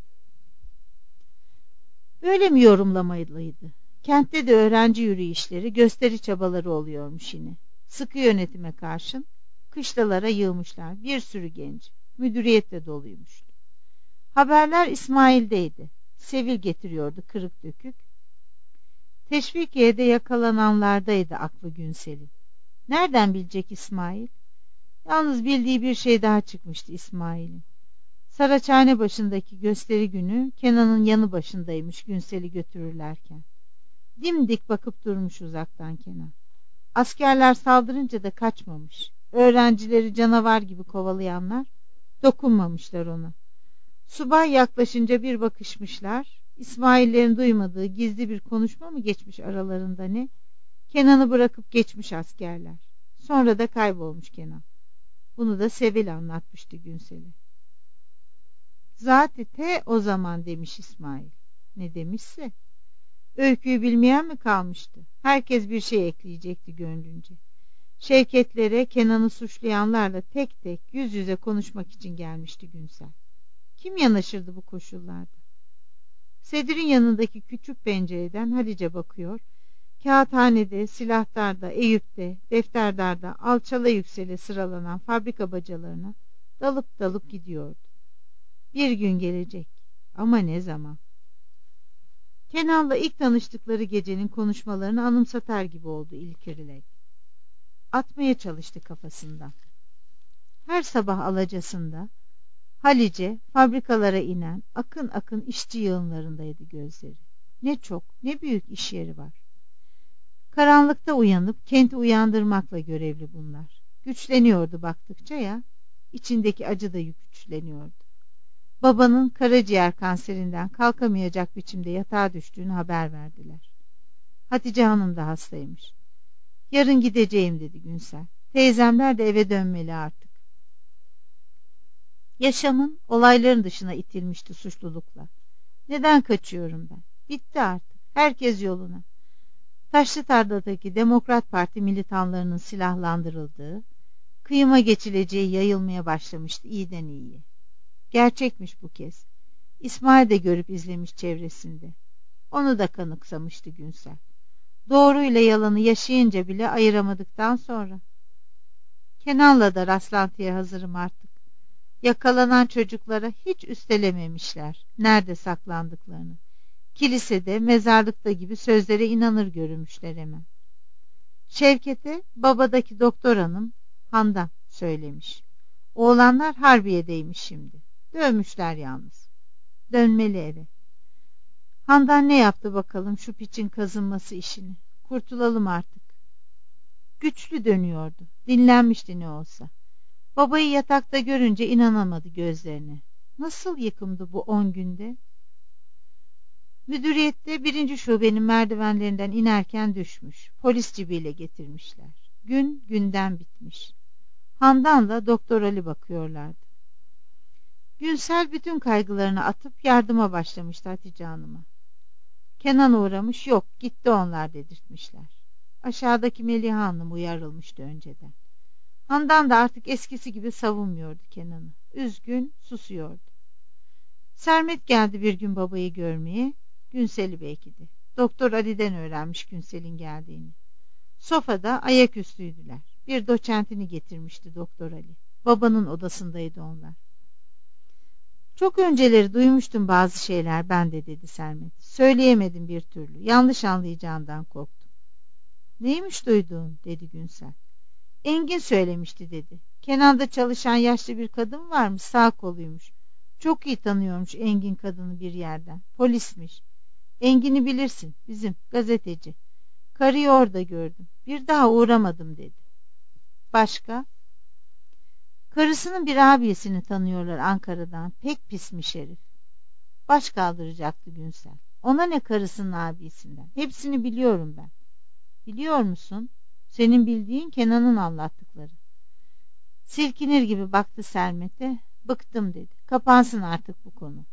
Böyle mi yorumlamalıydı? Kentte de öğrenci yürüyüşleri, gösteri çabaları oluyormuş yine. Sıkı yönetime karşın kışlalara yığmışlar bir sürü genç. Müdüriyet de doluymuş. Haberler İsmail'deydi. Sevil getiriyordu kırık dökük. Teşvikiye'de yakalananlardaydı aklı Günsel'in. Nereden bilecek İsmail? Yalnız bildiği bir şey daha çıkmıştı İsmail'in. Saraçhane başındaki gösteri günü Kenan'ın yanı başındaymış Günsel'i götürürlerken. Dimdik bakıp durmuş uzaktan Kenan. Askerler saldırınca da kaçmamış. Öğrencileri canavar gibi kovalayanlar dokunmamışlar ona. Subay yaklaşınca bir bakışmışlar. İsmail'lerin duymadığı gizli bir konuşma mı geçmiş aralarında ne? Kenan'ı bırakıp geçmiş askerler. Sonra da kaybolmuş Kenan. Bunu da Sevil anlatmıştı Günsel'e. Zat-ı o zaman demiş İsmail. Ne demişse. Öyküyü bilmeyen mi kalmıştı? Herkes bir şey ekleyecekti gönlünce. Şevketlere, Kenan'ı suçlayanlarla tek tek yüz yüze konuşmak için gelmişti Günsel. Kim yanaşırdı bu koşullarda? Sedir'in yanındaki küçük pencereden Halice bakıyor. Kağıthanede, silahdarda, Eyüp'te, defterdarda alçala yüksele sıralanan fabrika bacalarına dalıp dalıp gidiyordu. Bir gün gelecek ama ne zaman? Kenan'la ilk tanıştıkları gecenin konuşmalarını anımsatar gibi oldu İlkerilek. Atmaya çalıştı kafasından. Her sabah alacasında Halice fabrikalara inen akın akın işçi yığınlarındaydı gözleri. Ne çok ne büyük iş yeri var. Karanlıkta uyanıp kenti uyandırmakla görevli bunlar. Güçleniyordu baktıkça ya, içindeki acı da güçleniyordu. Babanın karaciğer kanserinden kalkamayacak biçimde yatağa düştüğünü haber verdiler. Hatice Hanım da hastaymış. Yarın gideceğim dedi Günsel. Teyzemler de eve dönmeli artık. Yaşamın olayların dışına itilmişti suçlulukla. Neden kaçıyorum ben? Bitti artık. Herkes yoluna. Taşlıtarla'daki Demokrat Parti militanlarının silahlandırıldığı, kıyıma geçileceği yayılmaya başlamıştı iyiden iyiye. Gerçekmiş bu kez. İsmail de görüp izlemiş çevresinde. Onu da kanıksamıştı Günsel. Doğruyla yalanı yaşayınca bile ayıramadıktan sonra. Kenan'la da rastlantıya hazırım artık. Yakalanan çocuklara hiç üstelememişler nerede saklandıklarını. Kilisede, mezarlıkta gibi sözlere inanır görünmüşler hemen. Şevket'e babadaki doktor hanım Handan söylemiş. Oğlanlar Harbiye'deymiş şimdi. Dövmüşler yalnız. Dönmeli eve. Handan ne yaptı bakalım şu piçin kazınması işini. Kurtulalım artık. Güçlü dönüyordu. Dinlenmişti ne olsa. Babayı yatakta görünce inanamadı gözlerine. Nasıl yıkımdı bu 10 günde? Müdüriyette 1. şubenin merdivenlerinden inerken düşmüş. Polis cibiyle getirmişler. Gün günden bitmiş. Handan'la Doktor Ali bakıyorlardı. Günsel bütün kaygılarını atıp yardıma başlamıştı Hatice Hanım'a. Kenan uğramış, yok gitti onlar dedirtmişler. Aşağıdaki Meliha Hanım uyarılmıştı önceden. Handan da artık eskisi gibi savunmuyordu Kenan'ı. Üzgün, susuyordu. Sermet geldi bir gün babayı görmeye. Günsel'i belki de. Doktor Ali'den öğrenmiş Günsel'in geldiğini. Sofada ayaküstüydüler. Bir doçentini getirmişti Doktor Ali. Babanın odasındaydı onlar. Çok önceleri duymuştum bazı şeyler ben de dedi Sermet. Söyleyemedim bir türlü. Yanlış anlayacağından korktum. Neymiş duyduğun dedi Günsel. Engin söylemişti dedi. Kenan'da çalışan yaşlı bir kadın varmış, sağ koluymuş. Çok iyi tanıyormuş Engin kadını bir yerden. Polismiş. Engin'i bilirsin, bizim gazeteci. Karıyı orada gördüm. Bir daha uğramadım dedi. Başka? Karısının bir abisini tanıyorlar Ankara'dan. Pek pismiş herif. Baş kaldıracaktı Günsel. Ona ne karısının abisinden? Hepsini biliyorum ben. Biliyor musun? Senin bildiğin Kenan'ın anlattıkları. Silkinir gibi baktı Sermet'e. Bıktım dedi. Kapansın artık bu konu.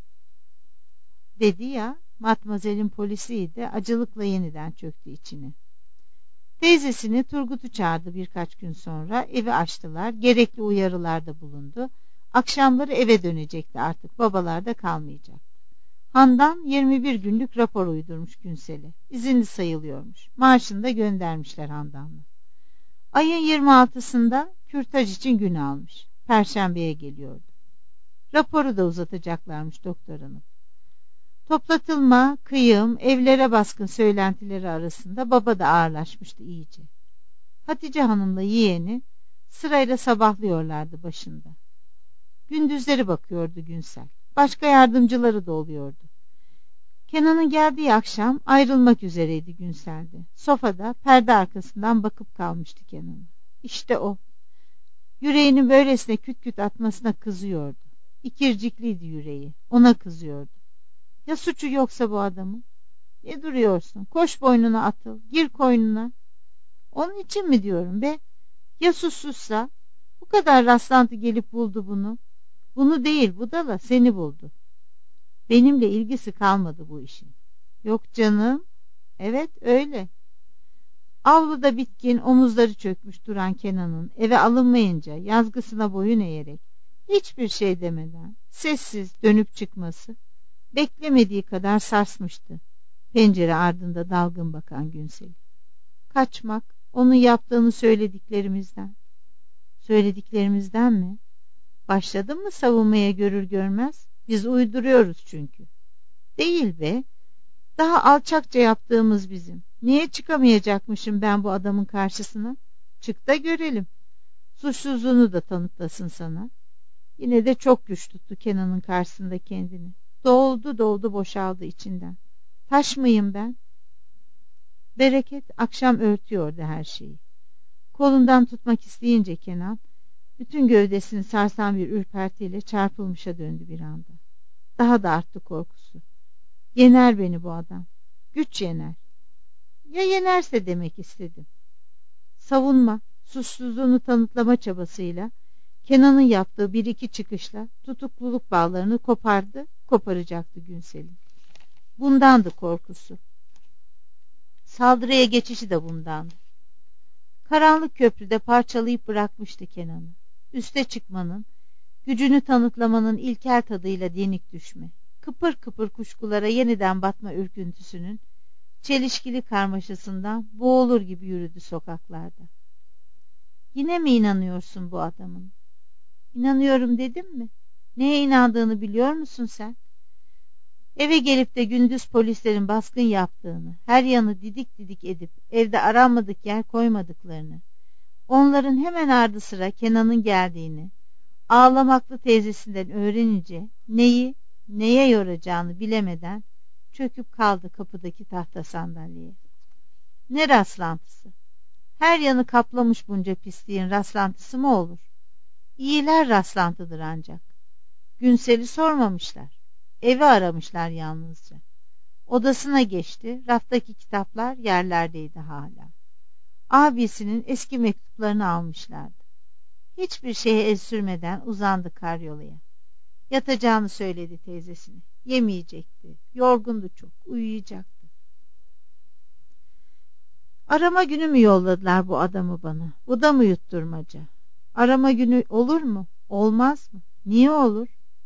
Dedi ya, Matmazel'in polisiydi, acılıkla yeniden çöktü içine. Teyzesini Turgut'u çağırdı birkaç gün sonra. Evi açtılar. Gerekli uyarılarda bulundu. Akşamları eve dönecekti artık. Babalarda kalmayacak. Handan 21 günlük rapor uydurmuş Günsel'e. İzinli sayılıyormuş. Maaşını da göndermişler Handan'la. Ayın 26'sında kürtaj için gün almış. Perşembeye geliyordu. Raporu da uzatacaklarmış doktor hanım. Toplatılma, kıyım, evlere baskın söylentileri arasında baba da ağırlaşmıştı iyice. Hatice Hanım'la yeğeni sırayla sabahlıyorlardı başında. Gündüzleri bakıyordu Günsel. Başka yardımcıları da oluyordu. Kenan'ın geldiği akşam ayrılmak üzereydi Günsel'de. Sofada perde arkasından bakıp kalmıştı Kenan'a. İşte o. Yüreğinin böylesine küt küt atmasına kızıyordu. İkircikliydi yüreği. Ona kızıyordu. Ya suçu yoksa bu adamın? Ne duruyorsun? Koş boynuna atıl. Gir koynuna. Onun için mi diyorum be? Ya susuzsa? Bu kadar rastlantı gelip buldu bunu. Bunu değil, budala seni buldu. Benimle ilgisi kalmadı bu işin. Yok canım. Evet öyle. Avluda bitkin, omuzları çökmüş duran Kenan'ın eve alınmayınca yazgısına boyun eğerek hiçbir şey demeden sessiz dönüp çıkması beklemediği kadar sarsmıştı. Pencere ardında dalgın bakan Günsel'i. Kaçmak, onun yaptığını söylediklerimizden. Söylediklerimizden mi? Başladın mı savunmaya görür görmez? Biz uyduruyoruz çünkü. Değil be. Daha alçakça yaptığımız bizim. Niye çıkamayacakmışım ben bu adamın karşısına? Çık da görelim. Suçsuzluğunu da tanıtlasın sana. Yine de çok güç tuttu Kenan'ın karşısında kendini. Doldu boşaldı içinden. Taş mıyım ben? Bereket akşam örtüyordu her şeyi. Kolundan tutmak isteyince Kenan, bütün gövdesini sarsan bir ürpertiyle çarpılmışa döndü bir anda. Daha da arttı korkusu. Yener beni bu adam. Güç yener. Ya yenerse demek istedim. Savunma, suçsuzluğunu tanıtlama çabasıyla Kenan'ın yaptığı bir iki çıkışla tutukluluk bağlarını koparacaktı Günsel'in. Bundandı korkusu. Saldırıya geçişi de bundandı. Karanlık köprüde parçalayıp bırakmıştı Kenan'ı. Üste çıkmanın, gücünü tanıtlamanın ilkel tadıyla yenik düşme, kıpır kıpır kuşkulara yeniden batma ürküntüsünün çelişkili karmaşasından boğulur gibi yürüdü sokaklarda. Yine mi inanıyorsun bu adamın? İnanıyorum dedim mi? Neye inandığını biliyor musun sen? Eve gelip de gündüz polislerin baskın yaptığını, her yanı didik didik edip evde aranmadık yer koymadıklarını, onların hemen ardı sıra Kenan'ın geldiğini, ağlamaklı teyzesinden öğrenince neye yoracağını bilemeden çöküp kaldı kapıdaki tahta sandalyeye. Ne rastlantısı? Her yanı kaplamış bunca pisliğin rastlantısı mı olur? İyiler rastlantıdır ancak. Günsel'i sormamışlar. Evi aramışlar yalnızca. Odasına geçti, raftaki kitaplar yerlerdeydi hala. Abisinin eski mektuplarını almışlardı. Hiçbir şeye el sürmeden uzandı karyolaya. Yatacağını söyledi teyzesine. Yemeyecekti, yorgundu çok, uyuyacaktı. Arama günü mü yolladılar bu adamı bana? Bu da mı yutturmaca? Arama günü olur mu? Olmaz mı? Niye olur?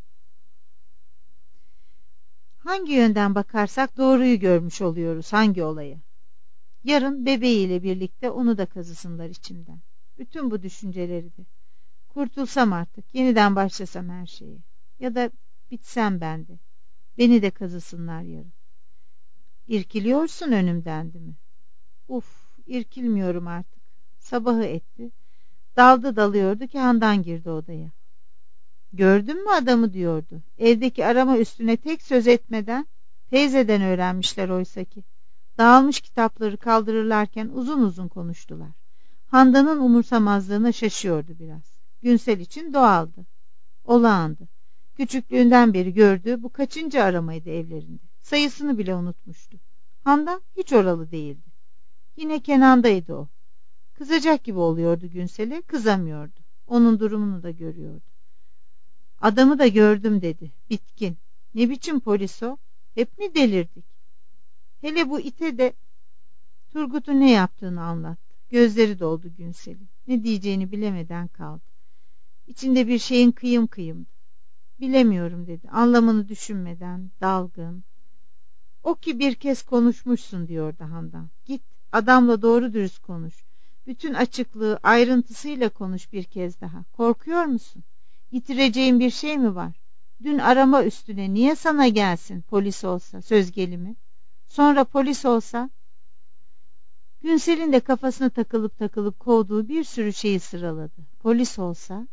Hangi yönden bakarsak doğruyu görmüş oluyoruz hangi olaya? Yarın bebeğiyle birlikte onu da kazısınlar içimden. Bütün bu düşünceleri de. Kurtulsam artık, yeniden başlasam her şeye. Ya da bitsem ben de. Beni de kazısınlar yarın. İrkiliyorsun önümden değil mi? Uf, irkilmiyorum artık. Sabahı etti. Dalıyordu ki Handan girdi odaya. Gördün mü adamı diyordu. Evdeki arama üstüne tek söz etmeden teyzeden öğrenmişler oysaki. Dağılmış kitapları kaldırırlarken uzun uzun konuştular. Handan'ın umursamazlığına şaşıyordu biraz. Günsel için doğaldı. Olağandı. Küçüklüğünden beri gördüğü bu kaçıncı aramaydı evlerinde. Sayısını bile unutmuştu. Handan hiç oralı değildi. Yine Kenan'daydı o. Kızacak gibi oluyordu Günsel'e, kızamıyordu. Onun durumunu da görüyordu. Adamı da gördüm dedi, bitkin. Ne biçim polis o? Hep mi delirdik? Hele bu ite de... Turgut'un ne yaptığını anlattı. Gözleri doldu Günsel'in. Ne diyeceğini bilemeden kaldı. İçinde bir şeyin kıyım kıyımdı. Bilemiyorum dedi, anlamını düşünmeden, dalgın. O ki bir kez konuşmuşsun diyordu Handan. Git, adamla doğru dürüst konuş. Bütün açıklığı, ayrıntısıyla konuş bir kez daha. Korkuyor musun? Yitireceğin bir şey mi var? Dün arama üstüne niye sana gelsin polis olsa söz gelimi? Sonra polis olsa? Günsel'in de kafasına takılıp kovduğu bir sürü şeyi sıraladı. Polis olsa,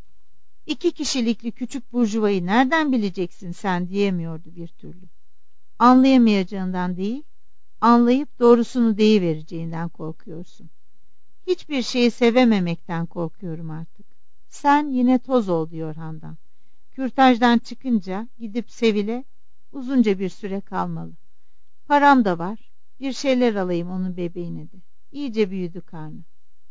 2 kişilikli küçük burjuvayı nereden bileceksin sen diyemiyordu bir türlü. Anlayamayacağından değil, anlayıp doğrusunu deyivereceğinden korkuyorsun. Hiçbir şeyi sevememekten korkuyorum artık. Sen yine toz ol diyor Handan. Kürtajdan çıkınca gidip Sevil'e uzunca bir süre kalmalı. Param da var. Bir şeyler alayım onun bebeğine de. İyice büyüdü karnı.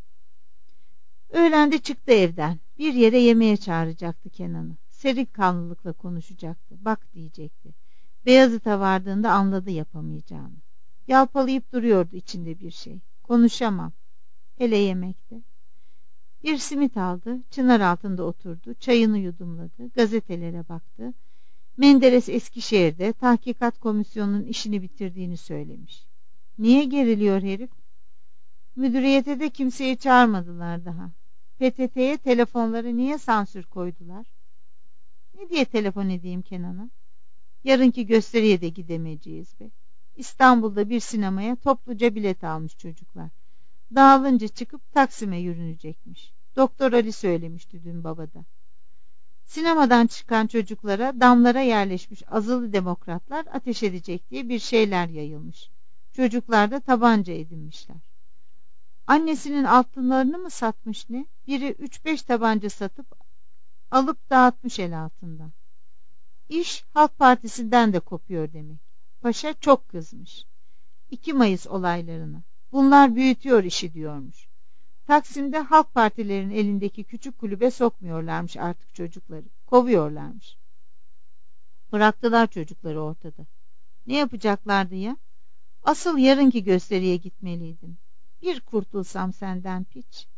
Öğlende çıktı evden. Bir yere yemeğe çağıracaktı Kenan'ı. Serik kanlılıkla konuşacaktı. Bak diyecekti. Beyazıt'a vardığında anladı yapamayacağını. Yalpalayıp duruyordu içinde bir şey. Konuşamam. Hele yemekte. Bir simit aldı. Çınar altında oturdu. Çayını yudumladı. Gazetelere baktı. Menderes Eskişehir'de tahkikat komisyonunun işini bitirdiğini söylemiş. Niye geriliyor herif? Müdüriyete de kimseyi çağırmadılar daha. PTT'ye telefonları niye sansür koydular? Ne diye telefon edeyim Kenan'a? Yarınki gösteriye de gidemeyeceğiz be. İstanbul'da bir sinemaya topluca bilet almış çocuklar. Dağılınca çıkıp Taksim'e yürünecekmiş. Doktor Ali söylemişti dün babada. Sinemadan çıkan çocuklara damlara yerleşmiş azılı demokratlar ateş edecek diye bir şeyler yayılmış. Çocuklar da tabanca edinmişler. Annesinin altınlarını mı satmış ne? Biri 3-5 tabanca satıp alıp dağıtmış el altından. İş Halk Partisi'nden de kopuyor demek. Paşa çok kızmış. 2 Mayıs olaylarına. Bunlar büyütüyor işi diyormuş. Taksim'de halk partilerinin elindeki küçük kulübe sokmuyorlarmış artık çocukları. Kovuyorlarmış. Bıraktılar çocukları ortada. Ne yapacaklardı ya? Asıl yarınki gösteriye gitmeliydim. Bir kurtulsam senden piç.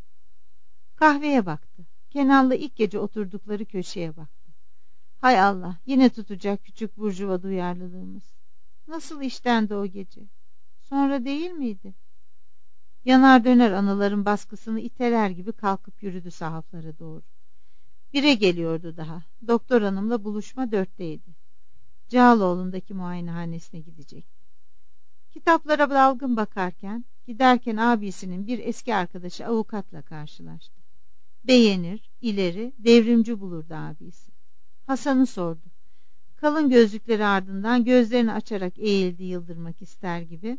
Kahveye baktı. Kenan'la ilk gece oturdukları köşeye baktı. Hay Allah, yine tutacak küçük burjuva duyarlılığımız. Nasıl iştendi o gece? Sonra değil miydi? Yanar döner anıların baskısını iteler gibi kalkıp yürüdü sahaflara doğru. 1'e geliyordu daha. Doktor hanımla buluşma 4'teydi. Cağaloğlu'ndaki muayenehanesine gidecekti. Kitaplara dalgın bakarken, giderken abisinin bir eski arkadaşı avukatla karşılaştı. Beğenir, ileri, devrimci bulurdu abisi. Hasan'ı sordu. Kalın gözlükleri ardından gözlerini açarak eğildi yıldırmak ister gibi.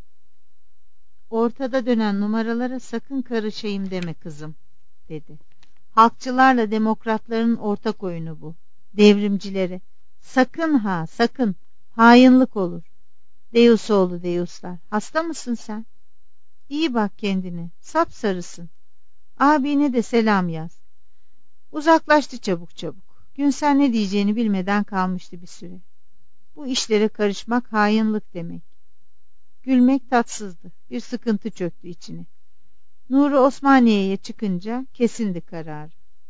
Ortada dönen numaralara sakın karışayım deme kızım, dedi. Halkçılarla demokratların ortak oyunu bu. Devrimcileri. Sakın ha, sakın. Hainlik olur. Deus oğlu Deuslar. Hasta mısın sen? İyi bak kendine. Sapsarısın. Abine de selam yaz. Uzaklaştı çabuk çabuk. Günsel ne diyeceğini bilmeden kalmıştı bir süre. Bu işlere karışmak hainlik demek. Gülmek tatsızdı. Bir sıkıntı çöktü içine. Nuri Osmaniye'ye çıkınca kesindi kararı.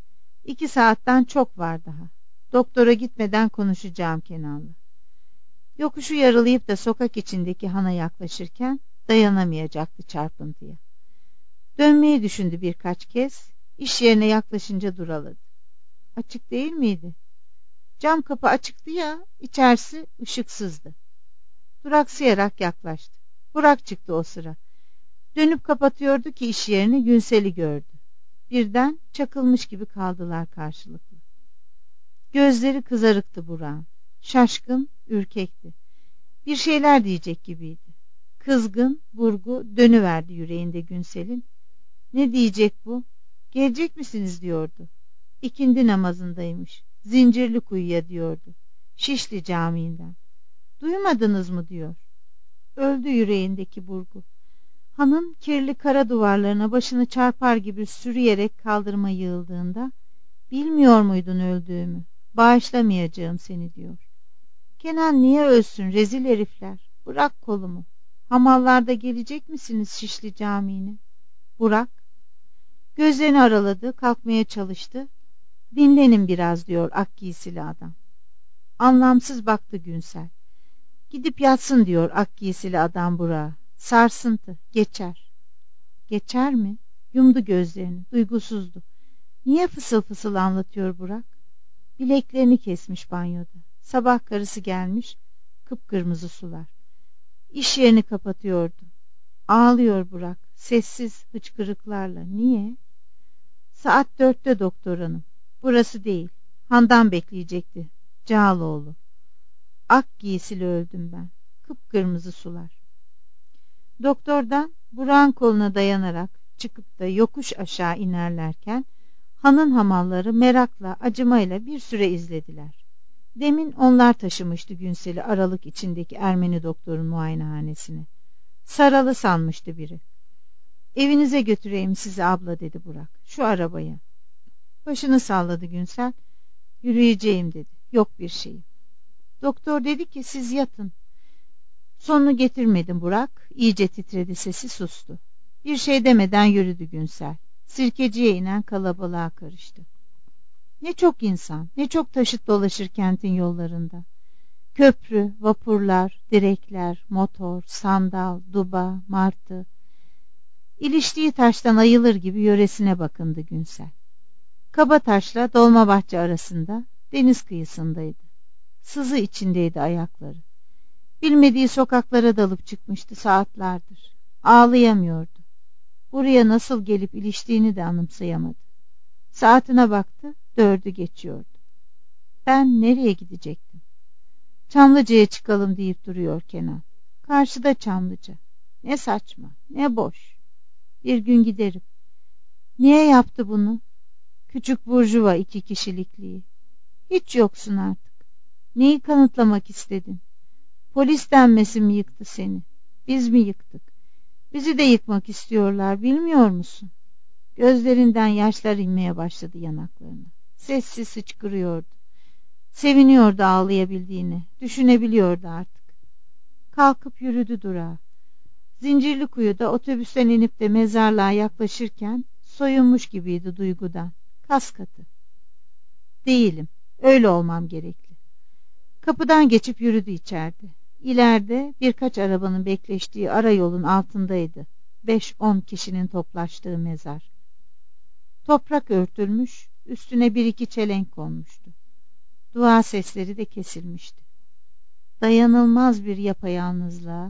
2 saatten çok var daha. Doktora gitmeden konuşacağım Kenan'la. Yokuşu yaralayıp da sokak içindeki hana yaklaşırken dayanamayacaktı çarpıntıya. Dönmeyi düşündü birkaç kez. İş yerine yaklaşınca duraladı. Açık değil miydi? Cam kapı açıktı ya, içerisi ışıksızdı. Duraksayarak yaklaştı. Burak çıktı o sıra. Dönüp kapatıyordu ki iş yerini Günsel'i gördü. Birden çakılmış gibi kaldılar karşılıklı. Gözleri kızarıktı Burak'ın. Şaşkın, ürkekti. Bir şeyler diyecek gibiydi. Kızgın, burgu dönüverdi yüreğinde Günsel'in. Ne diyecek bu? Gelecek misiniz diyordu. İkindi namazındaymış. Zincirlikuyu'ya diyordu. Şişli Camii'nden. Duymadınız mı diyor. Öldü yüreğindeki burgu. Hanın kirli kara duvarlarına başını çarpar gibi sürüyerek kaldırıma yığıldığında bilmiyor muydun öldüğümü? Bağışlamayacağım seni diyor. Kenan niye ölsün rezil herifler? Bırak kolumu. Hamallarda gelecek misiniz Şişli Camii'ne? Burak. Gözlerini araladı, kalkmaya çalıştı. Dinlenin biraz diyor ak giysili adam. Anlamsız baktı Günsel. Gidip yatsın diyor ak giysili adam Burak'a. Sarsıntı, geçer. Geçer mi? Yumdu gözlerini, duygusuzdu. Niye fısıl fısıl anlatıyor Burak? Bileklerini kesmiş banyoda. Sabah karısı gelmiş, kıpkırmızı sular. İş yerini kapatıyordu. Ağlıyor Burak, sessiz hıçkırıklarla. Niye? Saat 4'te doktor hanım. Burası değil. Handan bekleyecekti. Cağaloğlu. Ak giysili öldüm ben. Kıpkırmızı sular. Doktordan Burak'ın koluna dayanarak çıkıp da yokuş aşağı inerlerken hanın hamalları merakla, acımayla bir süre izlediler. Demin onlar taşımıştı Günsel'i aralık içindeki Ermeni doktorun muayenehanesine. Saralı sanmıştı biri. Evinize götüreyim sizi abla dedi Burak. Şu arabaya. Başını salladı Günsel. Yürüyeceğim dedi. Yok bir şeyim. Doktor dedi ki siz yatın. Sonunu getirmedim Burak. İyice titredi, sesi sustu. Bir şey demeden yürüdü Günsel. Sirkeciye inen kalabalığa karıştı. Ne çok insan, ne çok taşıt dolaşır kentin yollarında. Köprü, vapurlar, direkler, motor, sandal, duba, martı. İliştiği taştan ayılır gibi yöresine bakındı Günsel. Kabataş'la Dolmabahçe arasında, deniz kıyısındaydı. Sızı içindeydi ayakları. Bilmediği sokaklara dalıp çıkmıştı saatlerdir. Ağlayamıyordu. Buraya nasıl gelip iliştiğini de anımsayamadı. Saatine baktı, 4'ü geçiyordu. Ben nereye gidecektim? Çamlıca'ya çıkalım deyip duruyor Kenan. Karşıda Çamlıca. Ne saçma, ne boş. Bir gün giderim. Niye yaptı bunu? Küçük burjuva 2 kişilikliği. Hiç yoksun artık. Neyi kanıtlamak istedin? Polis denmesi mi yıktı seni? Biz mi yıktık? Bizi de yıkmak istiyorlar, bilmiyor musun? Gözlerinden yaşlar inmeye başladı yanaklarına. Sessiz hıçkırıyordu. Seviniyordu ağlayabildiğini. Düşünebiliyordu artık. Kalkıp yürüdü durağa. Zincirlikuyu'da otobüsten inip de mezarlığa yaklaşırken soyunmuş gibiydi duygudan. Kas katı. Değilim. Öyle olmam gerekli. Kapıdan geçip yürüdü içeride. İleride birkaç arabanın bekleştiği ara yolun altındaydı. 5-10 kişinin toplaştığı mezar. Toprak örtülmüş, üstüne 1-2 çelenk konmuştu. Dua sesleri de kesilmişti. Dayanılmaz bir yapayalnızlığa.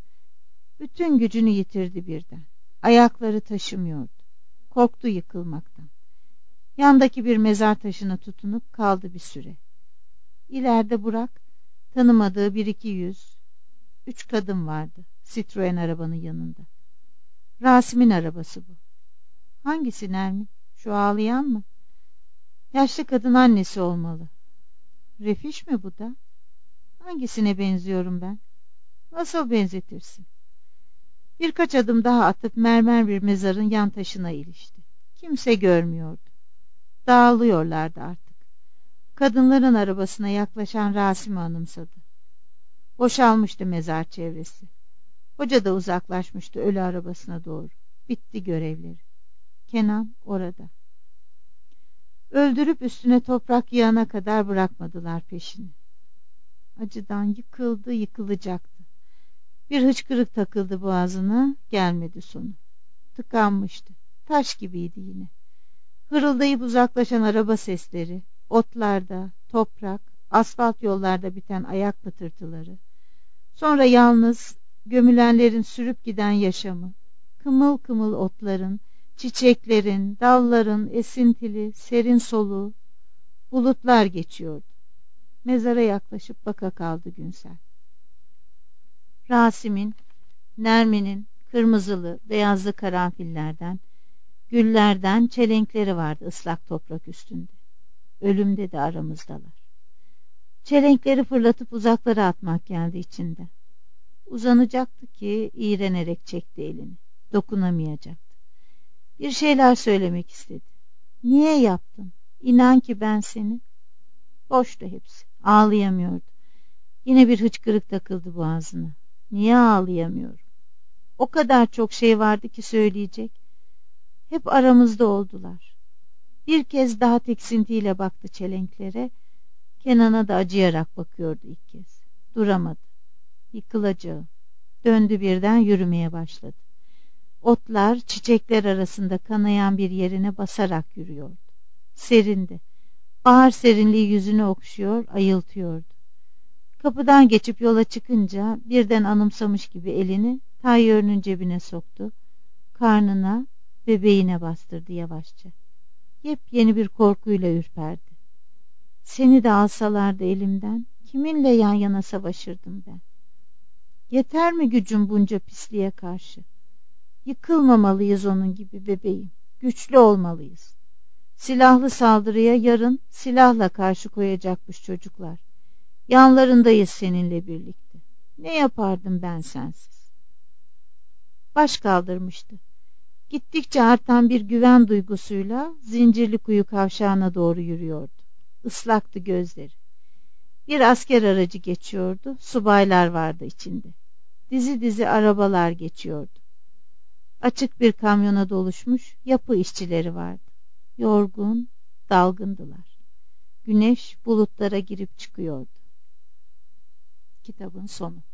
Bütün gücünü yitirdi birden. Ayakları taşımıyordu. Korktu yıkılmaktan. Yandaki bir mezar taşına tutunup kaldı bir süre. İleride Burak, tanımadığı 1-2 yüz, 3 kadın vardı Citroen arabanın yanında. Rasim'in arabası bu. Hangisi Nermin? Şu ağlayan mı? Yaşlı kadın annesi olmalı. Refiş mi bu da? Hangisine benziyorum ben? Nasıl benzetirsin? Birkaç adım daha atıp mermer bir mezarın yan taşına ilişti. Kimse görmüyordu. Dağılıyorlardı artık. Kadınların arabasına yaklaşan Rasim'i anımsadı. Boşalmıştı mezar çevresi. Hoca da uzaklaşmıştı ölü arabasına doğru. Bitti görevleri. Kenan orada. Öldürüp üstüne toprak yağana kadar bırakmadılar peşini. Acıdan yıkıldı, yıkılacaktı. Bir hıçkırık takıldı boğazına, gelmedi sonu. Tıkanmıştı. Taş gibiydi yine. Hırıldayıp uzaklaşan araba sesleri, otlarda, toprak, asfalt yollarda biten ayak pıtırtıları. Sonra yalnız gömülenlerin sürüp giden yaşamı, kımıl kımıl otların, çiçeklerin, dalların esintili, serin soluğu, bulutlar geçiyordu. Mezara yaklaşıp baka kaldı Günsel. Rasim'in, Nermin'in kırmızılı, beyazlı karanfillerden, güllerden çelenkleri vardı ıslak toprak üstünde. Ölümde de aramızdalar. Çelenkleri fırlatıp uzaklara atmak geldi içinde. Uzanacaktı ki iğrenerek çekti elini. Dokunamayacaktı. Bir şeyler söylemek istedi. Niye yaptın? İnan ki ben seni. Boştu hepsi. Ağlayamıyordu. Yine bir hıçkırık takıldı boğazına. Niye ağlayamıyorum? O kadar çok şey vardı ki söyleyecek. Hep aramızda oldular. Bir kez daha tiksintiyle baktı çelenklere. Kenan'a da acıyarak bakıyordu ilk kez. Duramadı. Yıkılacağım. Döndü birden yürümeye başladı. Otlar, çiçekler arasında kanayan bir yerine basarak yürüyordu. Serindi. Bahar serinliği yüzünü okşuyor, ayıltıyordu. Kapıdan geçip yola çıkınca birden anımsamış gibi elini Tayyörünün cebine soktu. Karnına, bebeğine bastırdı yavaşça. Yepyeni bir korkuyla ürperdi. Seni de alsalardı elimden, kiminle yan yana savaşırdım ben? Yeter mi gücüm bunca pisliğe karşı? Yıkılmamalıyız onun gibi bebeğim. Güçlü olmalıyız. Silahlı saldırıya yarın silahla karşı koyacakmış çocuklar. Yanlarındayız seninle birlikte. Ne yapardım ben sensiz? Baş kaldırmıştı. Gittikçe artan bir güven duygusuyla Zincirlikuyu kavşağına doğru yürüyordu. Islaktı gözleri. Bir asker aracı geçiyordu. Subaylar vardı içinde. Dizi dizi arabalar geçiyordu. Açık bir kamyona doluşmuş yapı işçileri vardı. Yorgun, dalgındılar. Güneş bulutlara girip çıkıyordu. Kitabın sonu.